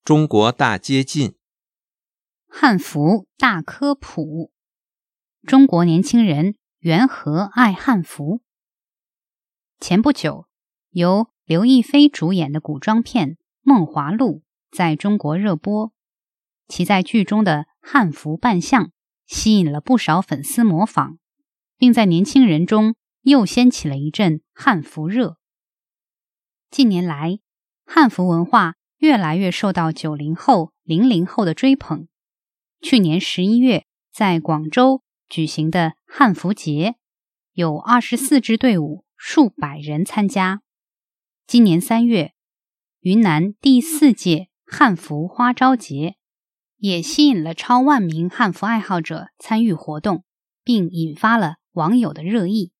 中国大接近， 汉服大科普，中国年轻人缘何爱汉服？前不久，由刘亦菲主演的古装片《梦华录》在中国热播，其在剧中的汉服扮相吸引了不少粉丝模仿，并在年轻人中又掀起了一阵汉服热。近年来，汉服文化越来越受到90后、00后的追捧。去年11月在广州举行的汉服节，有24支队伍数百人参加。今年3月，云南第4届汉服花朝节也吸引了超万名汉服爱好者参与活动，并引发了网友的热议。